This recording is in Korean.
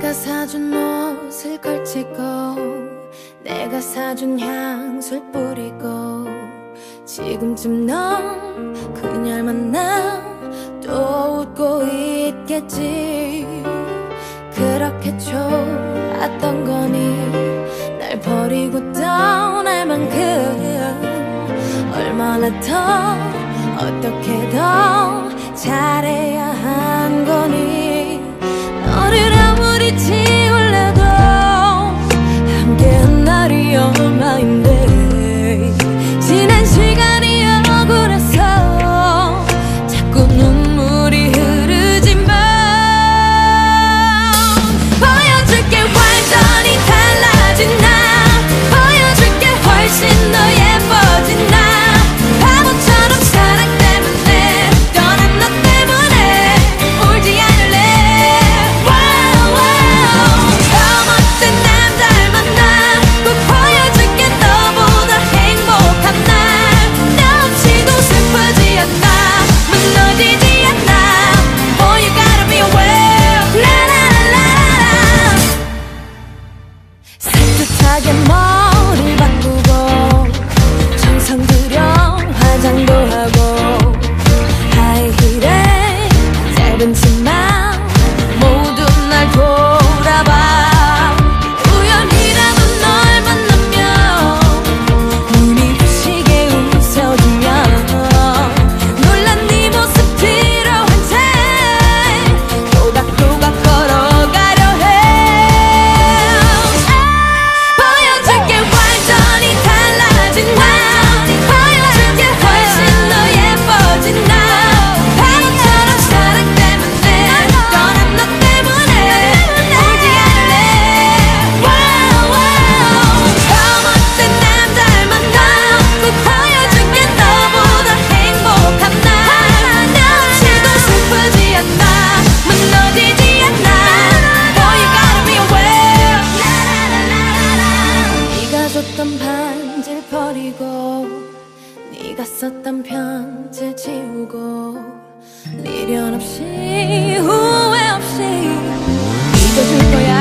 내가 사준 옷을 걸치고 내가 사준 향수를 뿌리고 지금쯤 넌 그녀를 만나 또 웃고 있겠지. 그렇게 좋았던 거니 날 버리고 떠날 만큼 얼마나 더 어떻게 더 잘해야 한 거니. 너를 아무리 지울래도 함께한 날이 얼마인데 지난 시간이 억울해서 자꾸 눈물이 흐르지만 보여줄게 완전히 달라진 나. 보여줄게 훨씬 더 예뻐진 나. 바보처럼 사랑 때문에 떠난 너 때문에 울지 않을래. 더 멋진 남자를 만나 꼭 보여줄게 너보다 행복한 날. 너 없이도 슬프지 않아 무너지지 않아. Boy you gotta be aware. 라라라라라. 산뜻하게 머리 바꾸고 정성 들여 화장도 하고 하이힐에 짧은 치마 모두 날 돌아봐. 우연이라도 널 만나면 눈이 부시게 웃어주면 놀란 네 모습 필요한 채 또각또각 걸어가려 해. 보여줄게 완전히 달라진 나. 보여줄게 훨씬 더 예뻐진 나. 바보처럼 사랑 때문에 떠난 너 때문에 울지 않을래. 더 멋진 남자를 만나 꼭 보여줄게 너보다 행복한 날. 너 없이도 슬프지 않아 무너지지 않아. Boy you gotta be aware. 네가 줬던 반지를 버리고 네가 썼던 편지를 지우고 미련 없이 후회 없이 잊어줄 거야.